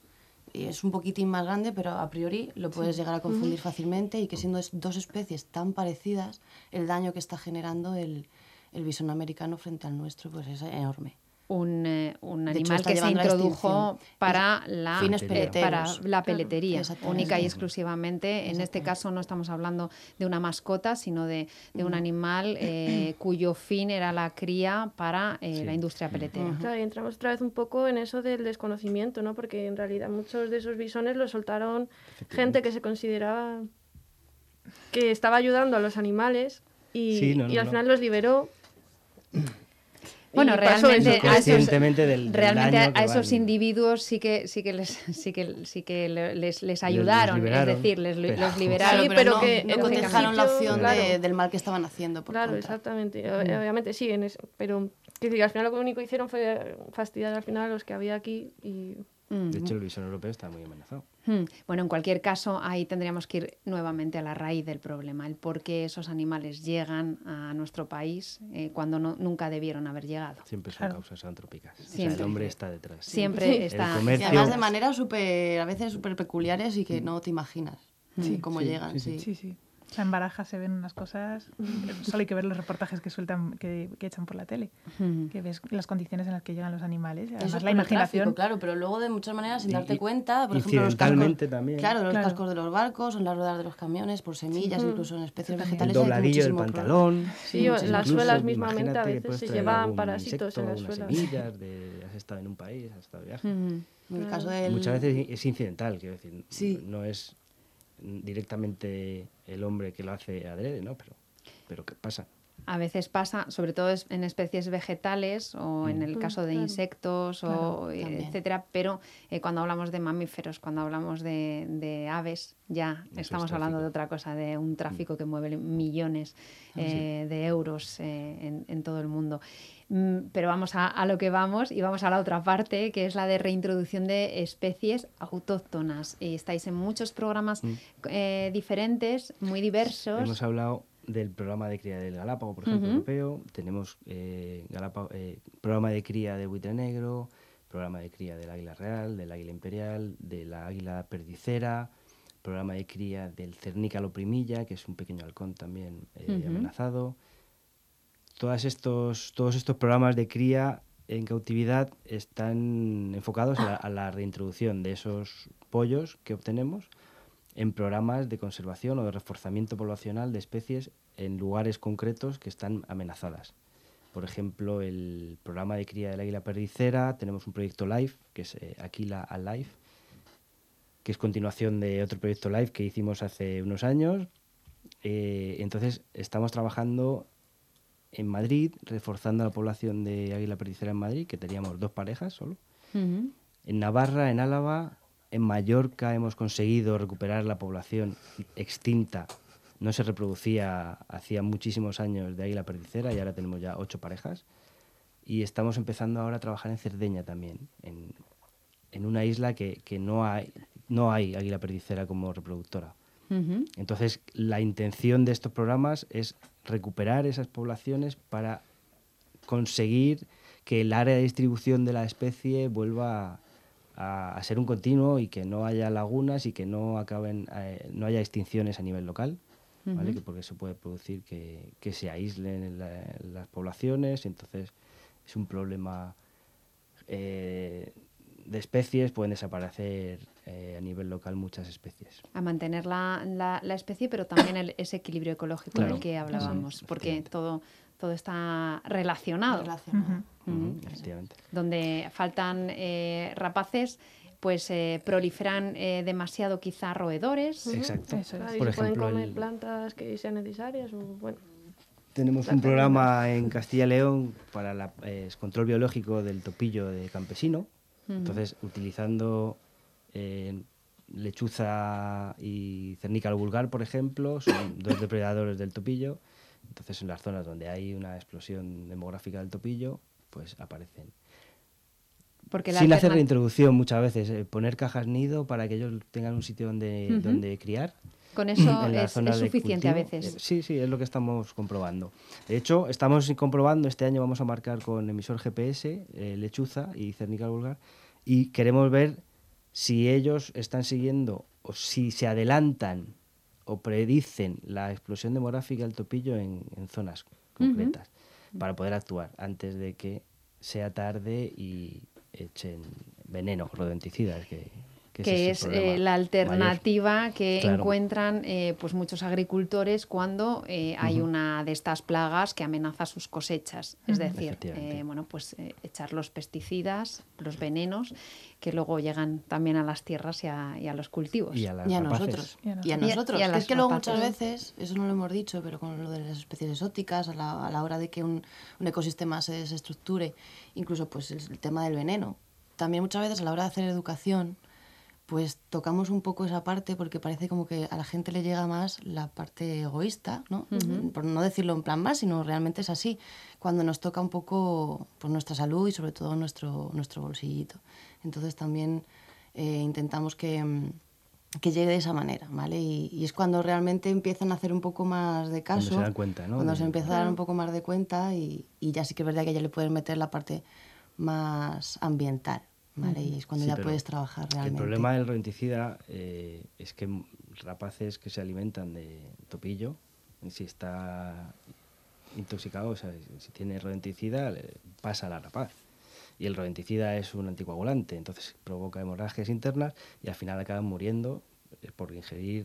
es un poquitín más grande, pero a priori lo puedes llegar a confundir fácilmente, y que siendo dos especies tan parecidas, el daño que está generando el bisón americano frente al nuestro pues es enorme. Un De hecho, animal está que se llevando a la introdujo extinción. para Fines para peleteros. la peletería, Exactamente. única y exclusivamente. En este caso no estamos hablando de una mascota, sino de un animal cuyo fin era la cría para la industria peletera. Claro, y entramos otra vez un poco en eso del desconocimiento, ¿no? Porque en realidad muchos de esos bisones los soltaron gente que se consideraba que estaba ayudando a los animales y al final los liberó. Bueno, Y pasó realmente eso. Conscientemente del realmente daño que a esos van- individuos sí que les ayudaron, liberaron, es decir, los pero- liberaron. Sí, pero no, que no en cotejaron la principio, opción claro. del mal que estaban haciendo. Por Claro, contra. exactamente. Obviamente sí, pero quiero decir, al final lo único que hicieron fue fastidiar al final a los que había aquí y... De hecho, el bisón europeo está muy amenazado. Bueno, en cualquier caso, ahí tendríamos que ir nuevamente a la raíz del problema, el por qué esos animales llegan a nuestro país cuando nunca debieron haber llegado. Siempre son causas antrópicas. O sea, Siempre. el hombre está detrás. Siempre El está. comercio- Y además de maneras a veces súper peculiares y que no te imaginas cómo Sí, llegan. sí, Sí. Sí. O sea, en Barajas se ven unas cosas, solo hay que ver los reportajes que sueltan, que echan por la tele, que ves las condiciones en las que llegan los animales, Eso además es la por el imaginación. tráfico, claro, pero luego de muchas maneras sin Y- darte cuenta, por ejemplo, los incidentalmente cascos, también. claro, los Claro. cascos de los barcos, en las ruedas de los camiones, por semillas, incluso en especies vegetales. El hay dobladillo del muchísimo pantalón. Sí, o muchísimo. las Incluso, suelas mismamente a imagínate que veces puedes se traer llevan algún parásitos en las insecto, suelas. unas semillas, has estado en un país, has estado de viaje. En el caso del... Muchas veces es incidental, quiero decir, Sí. no es directamente el hombre que lo hace adrede, ¿no? Pero ¿qué pasa? A veces pasa, sobre todo en especies vegetales o en el caso de insectos, también. etcétera, pero cuando hablamos de mamíferos, cuando hablamos de aves, ya Eso estamos es hablando tráfico. de otra cosa, de un tráfico que mueve millones de euros en todo el mundo. Pero vamos a lo que vamos y vamos a la otra parte, que es la de reintroducción de especies autóctonas. Estáis en muchos programas diferentes, muy diversos. Hemos hablado del programa de cría del Galápago, por ejemplo, europeo. Tenemos programa de cría de buitre negro, programa de cría del águila real, del águila imperial, de la águila perdicera, programa de cría del cernícalo primilla, que es un pequeño halcón también amenazado. Todos estos programas de cría en cautividad están enfocados a la reintroducción de esos pollos que obtenemos en programas de conservación o de reforzamiento poblacional de especies en lugares concretos que están amenazadas. Por ejemplo, el programa de cría del águila perdicera, tenemos un proyecto LIFE, que es Aquila Alive, que es continuación de otro proyecto LIFE que hicimos hace unos años. Entonces, estamos trabajando en Madrid, reforzando la población de águila perdicera en Madrid, que teníamos 2 parejas solo. En Navarra, en Álava, en Mallorca hemos conseguido recuperar la población extinta. No se reproducía hacía muchísimos años de águila perdicera y ahora tenemos ya 8 parejas. Y estamos empezando ahora a trabajar en Cerdeña también, en una isla que no hay águila perdicera como reproductora. Entonces, la intención de estos programas es recuperar esas poblaciones para conseguir que el área de distribución de la especie vuelva a ser un continuo y que no haya lagunas y que no haya extinciones a nivel local, ¿vale? Porque se puede producir que se aíslen las poblaciones, entonces es un problema de especies, pueden desaparecer a nivel local muchas especies. A mantener la especie, pero también ese equilibrio ecológico Claro. del que hablábamos, Sí, porque efectivamente. todo está relacionado. Efectivamente. Donde faltan rapaces, pues proliferan demasiado quizá roedores. Exacto. Eso es. Claro, y Por se pueden ejemplo, comer plantas que sean necesarias o bueno. Tenemos un programa en Castilla y León para el control biológico del topillo de campesino. Entonces, utilizando lechuza y cernícalo vulgar, por ejemplo, son 2 depredadores del topillo. Entonces, en las zonas donde hay una explosión demográfica del topillo, pues aparecen. Porque la Sin hacer alterna- reintroducción muchas veces, poner cajas nido para que ellos tengan un sitio donde criar. Con eso en la es zona de suficiente a cultivo. veces. Sí, es lo que estamos comprobando. De hecho, estamos comprobando, este año vamos a marcar con emisor GPS, lechuza y cernícalo vulgar, y queremos ver si ellos están siguiendo o si se adelantan o predicen la explosión demográfica del topillo en zonas concretas, para poder actuar antes de que sea tarde y echen veneno, rodenticidas, que es la alternativa que encuentran pues muchos agricultores cuando hay una de estas plagas que amenaza sus cosechas. Es decir, echar los pesticidas, los venenos, que luego llegan también a las tierras y a los cultivos. Y a nosotros. Es que luego muchas veces, eso no lo hemos dicho, pero con lo de las especies exóticas, a la hora de que un ecosistema se desestructure, incluso pues el tema del veneno. También muchas veces a la hora de hacer educación, pues tocamos un poco esa parte porque parece como que a la gente le llega más la parte egoísta, ¿no? Por no decirlo en plan más, sino realmente es así, cuando nos toca un poco pues, nuestra salud y sobre todo nuestro bolsillito. Entonces también intentamos que llegue de esa manera, ¿vale? Y es cuando realmente empiezan a hacer un poco más de caso. Cuando se dan cuenta, ¿no? Cuando se empieza a dar un poco más de cuenta y ya sí que es verdad que ya le pueden meter la parte más ambiental. ¿Vale? Y es cuando ya puedes trabajar realmente. El problema del rodenticida es que rapaces que se alimentan de topillo, si está intoxicado, o sea, si tiene rodenticida, pasa a la rapaz. Y el rodenticida es un anticoagulante, entonces provoca hemorragias internas y al final acaban muriendo por ingerir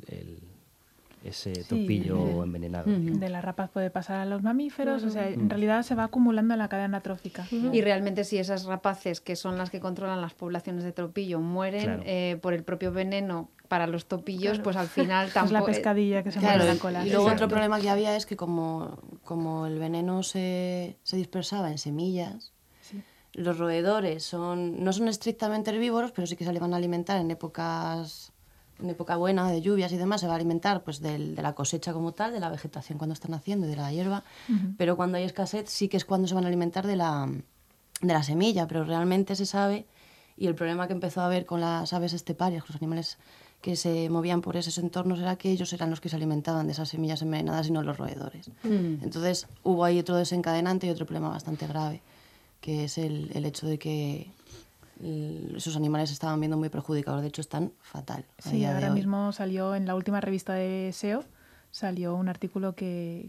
ese topillo envenenado. De la rapaz puede pasar a los mamíferos, o sea, en realidad se va acumulando en la cadena trófica. Y realmente si esas rapaces, que son las que controlan las poblaciones de topillo, mueren por el propio veneno para los topillos, pues al final tampoco... Es la pescadilla que se muere la cola. Y luego otro problema que había es que como el veneno se dispersaba en semillas, los roedores no son estrictamente herbívoros, pero sí que se le van a alimentar en época buena, de lluvias y demás, se va a alimentar pues de la cosecha como tal, de la vegetación cuando están naciendo y de la hierba, pero cuando hay escasez sí que es cuando se van a alimentar de la semilla, pero realmente se sabe, y el problema que empezó a haber con las aves esteparias, con los animales que se movían por esos entornos, era que ellos eran los que se alimentaban de esas semillas envenenadas y no los roedores. Entonces hubo ahí otro desencadenante y otro problema bastante grave, que es el hecho de que esos animales se estaban viendo muy perjudicados, de hecho están fatal. Sí, ahora mismo salió en la última revista de SEO, salió un artículo que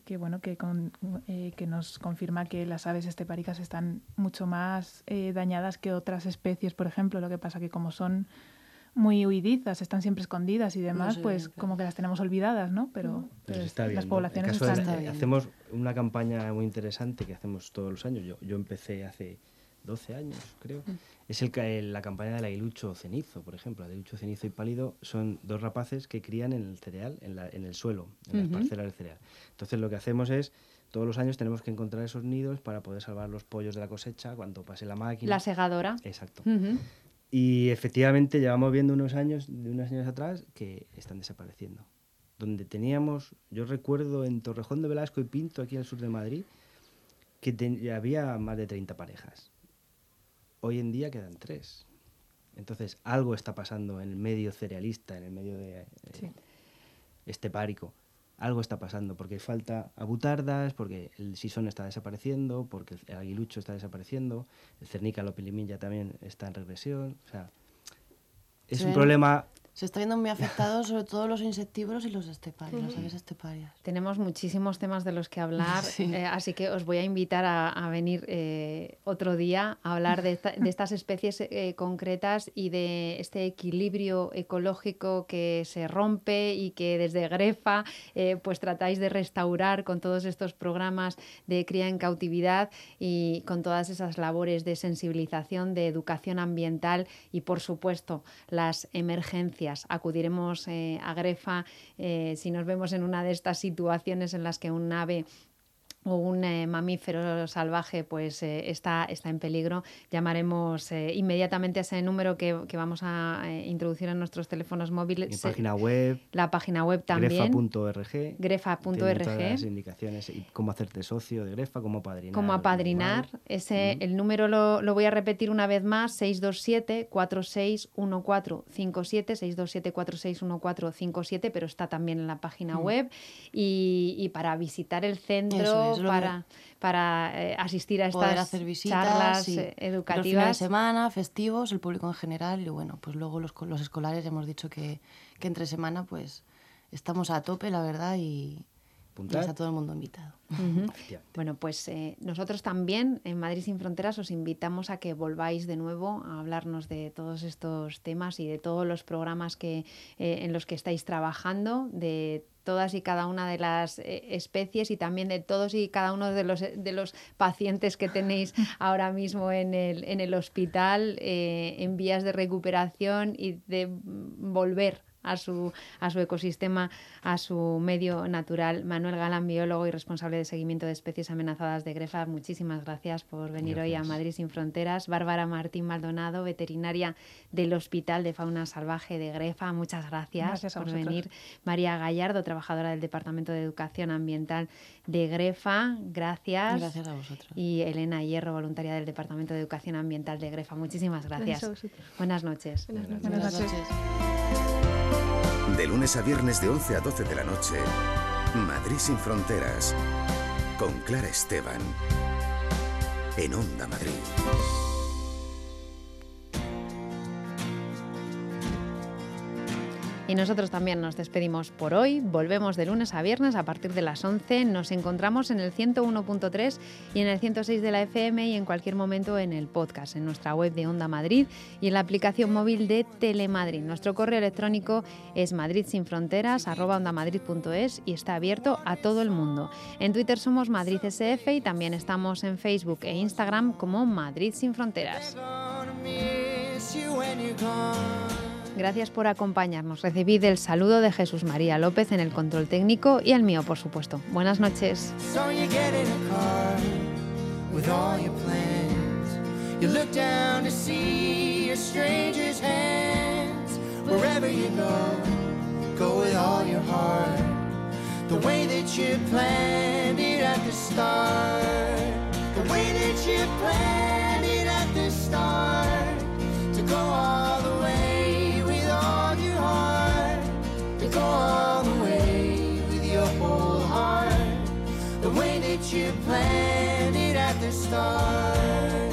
nos confirma que las aves estepáricas están mucho más dañadas que otras especies, por ejemplo, lo que pasa que como son muy huidizas, están siempre escondidas y demás, pues como que las tenemos olvidadas, ¿no? Pero está bien, las poblaciones ¿no? están bien. Hacemos una campaña muy interesante que hacemos todos los años, yo empecé hace 12 años, creo. Es la campaña del aguilucho cenizo, por ejemplo. El aguilucho cenizo y pálido son dos rapaces que crían en el cereal, en el suelo, en las parcelas del cereal. Entonces lo que hacemos es, todos los años tenemos que encontrar esos nidos para poder salvar los pollos de la cosecha cuando pase la máquina. La segadora. Exacto. Y efectivamente llevamos viendo unos años atrás que están desapareciendo. Donde teníamos, yo recuerdo en Torrejón de Velasco y Pinto, aquí al sur de Madrid, que había más de 30 parejas. Hoy en día quedan 3. Entonces, algo está pasando en el medio cerealista, en el medio estepárico. Algo está pasando, porque falta abutardas, porque el sisón está desapareciendo, porque el aguilucho está desapareciendo, el cernica lopilimilla también está en regresión. O sea, es un problema... Se está viendo muy afectados sobre todo los insectívoros y los esteparios, las aves esteparias. Tenemos muchísimos temas de los que hablar, así que os voy a invitar a venir otro día a hablar de estas especies concretas y de este equilibrio ecológico que se rompe y que desde Grefa pues tratáis de restaurar con todos estos programas de cría en cautividad y con todas esas labores de sensibilización, de educación ambiental y, por supuesto, las emergencias. Acudiremos a Grefa si nos vemos en una de estas situaciones en las que un ave o un mamífero salvaje pues está en peligro. Llamaremos inmediatamente a ese número que vamos a introducir en nuestros teléfonos móviles. Mi página web. La página web también. Grefa.org. Grefa.org. Tiene todas las indicaciones y cómo hacerte socio de Grefa, cómo apadrinar. Cómo apadrinar. El número lo voy a repetir una vez más, 627-461457, 627-461457, pero está también en la página web. Y para visitar el centro para asistir a poder estas hacer visitas, charlas sí. educativas. Los fines de semana, festivos, el público en general y bueno, pues luego los escolares ya hemos dicho que entre semana pues estamos a tope, la verdad, y está todo el mundo invitado. Bueno, pues nosotros también en Madrid Sin Fronteras os invitamos a que volváis de nuevo a hablarnos de todos estos temas y de todos los programas en los que estáis trabajando, de todas y cada una de las especies y también de todos y cada uno de los pacientes que tenéis ahora mismo en el hospital en vías de recuperación y de volver a su ecosistema, a su medio natural. Manuel Galán, biólogo y responsable de seguimiento de especies amenazadas de GREFA, muchísimas gracias por venir hoy a Madrid Sin Fronteras. Bárbara Martín Maldonado, veterinaria del Hospital de Fauna Salvaje de GREFA, muchas gracias por venir. María Gallardo, trabajadora del Departamento de Educación Ambiental de GREFA, gracias. Gracias a vosotros. Y Elena Hierro, voluntaria del Departamento de Educación Ambiental de GREFA, muchísimas gracias. Buenas noches. Buenas noches. De lunes a viernes de 11 a 12 de la noche, Madrid Sin Fronteras, con Clara Esteban, en Onda Madrid. Y nosotros también nos despedimos por hoy. Volvemos de lunes a viernes a partir de las 11. Nos encontramos en el 101.3 y en el 106 de la FM y en cualquier momento en el podcast, en nuestra web de Onda Madrid y en la aplicación móvil de Telemadrid. Nuestro correo electrónico es madridsinfronteras@ondamadrid.es y está abierto a todo el mundo. En Twitter somos Madrid SF y también estamos en Facebook e Instagram como Madrid Sin Fronteras. Gracias por acompañarnos. Recibid el saludo de Jesús María López en el control técnico y el mío, por supuesto. Buenas noches. So you get in a car with all your plans. You look down to see a stranger's hands. Wherever you go with all your heart. The way that you planned it at the start. The way that you planned it at the start. To go all the way. To go all the way with your whole heart. The way that you planned it at the start.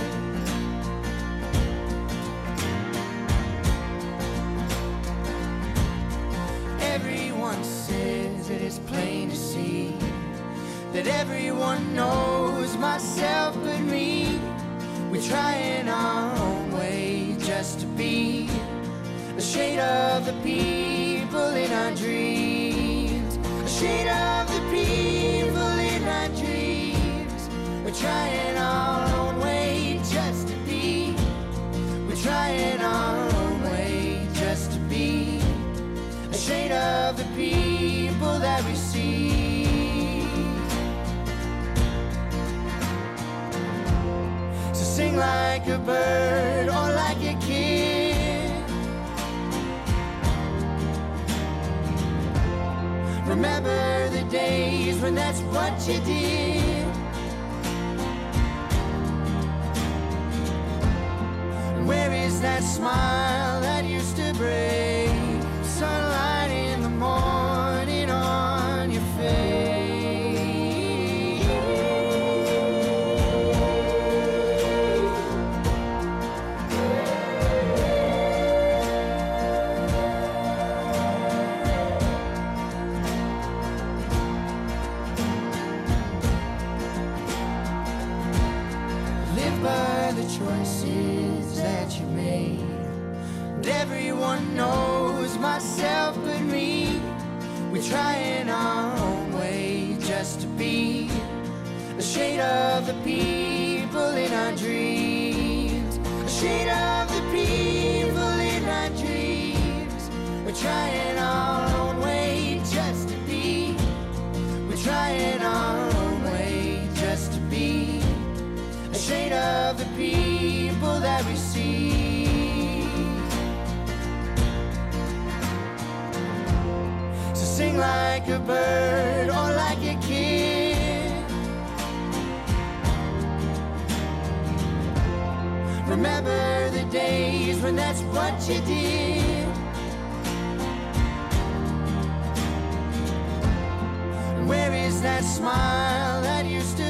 Everyone says that it's plain to see that everyone knows, myself but me. We try in our own way just to be a shade of the people in our dreams. A shade of the people in our dreams. We're trying our own way just to be. We're trying our own way just to be a shade of the people that we see. So sing like a bird or like a kid. Remember the days when that's what you did. Where is that smile that used to break? Sunlight in the morning on your face. Choices that you made, and everyone knows, myself but me. We try in our own way just to be a shade of the people in our dreams. A shade of the people in our dreams. We're trying our own way just to be. We're trying our own way just to be a shade of the people that we see. So sing like a bird or like a kid. Remember the days when that's what you did. Where is that smile that used to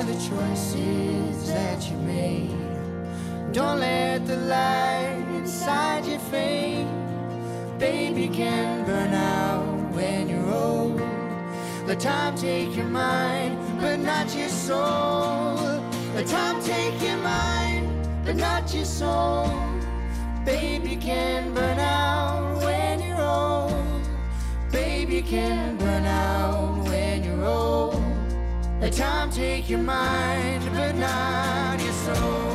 by the choices that you made. Don't let the light inside you fade. Baby can burn out when you're old. Let time take your mind, but not your soul. Let time take your mind, but not your soul. Baby can burn out when you're old. Baby can burn out when you're old. Let time take your mind, but not your soul.